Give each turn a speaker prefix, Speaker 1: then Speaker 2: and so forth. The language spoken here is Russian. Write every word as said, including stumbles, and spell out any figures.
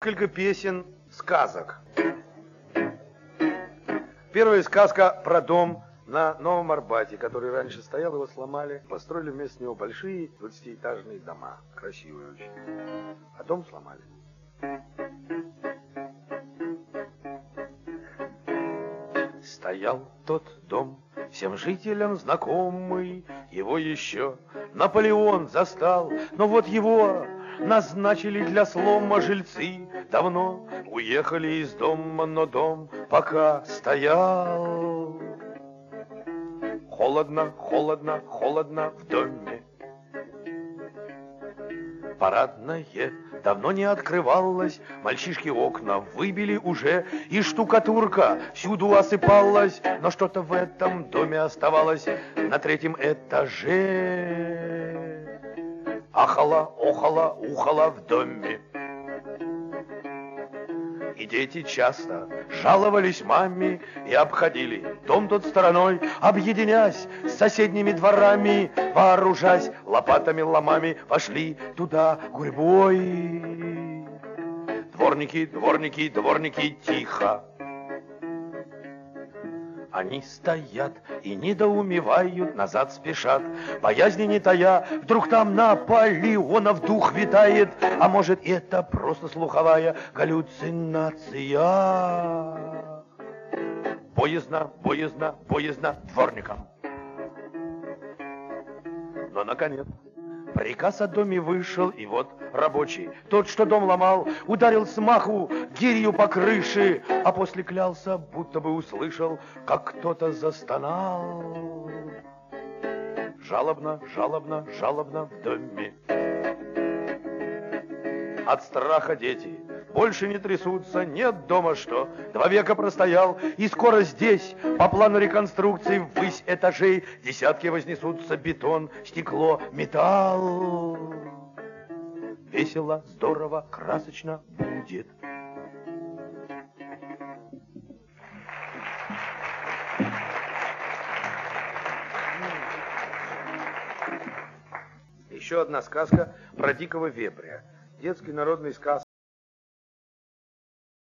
Speaker 1: несколько песен, сказок. Первая сказка про дом на Новом Арбате, который раньше стоял, его сломали. Построили вместо него большие двадцатиэтажные дома. Красивые очень. А дом сломали. Стоял тот дом, всем жителям знакомый, его еще Наполеон застал, но вот его назначили для слома жильцы. Давно уехали из дома, но дом пока стоял. Холодно, холодно, холодно в доме. Парадное давно не открывалось, мальчишки окна выбили уже, и штукатурка всюду осыпалась, но что-то в этом доме оставалось на третьем этаже. Ахало, охало, ухало в доме. И дети часто жаловались маме и обходили дом тот стороной, объединясь с соседними дворами, вооружаясь лопатами, ломами, пошли туда гурьбой. Дворники, дворники, дворники, тихо. Они стоят и недоумевают, назад спешат, боязни не тая. Вдруг там Наполеонов дух витает, а может, это просто слуховая галлюцинация. Боязно, боязно, боязно дворникам. Но, наконец, приказ о доме вышел, и вот рабочий, тот, что дом ломал, ударил с маху гирью по крыше, а после клялся, будто бы услышал, как кто-то застонал. Жалобно, жалобно, жалобно в доме. От страха дети больше не трясутся, нет дома что. Два века простоял, и скоро здесь, по плану реконструкции, ввысь этажей десятки вознесутся: бетон, стекло, металл. Весело, здорово, красочно будет. Еще одна сказка про дикого вепря. Детский народный сказ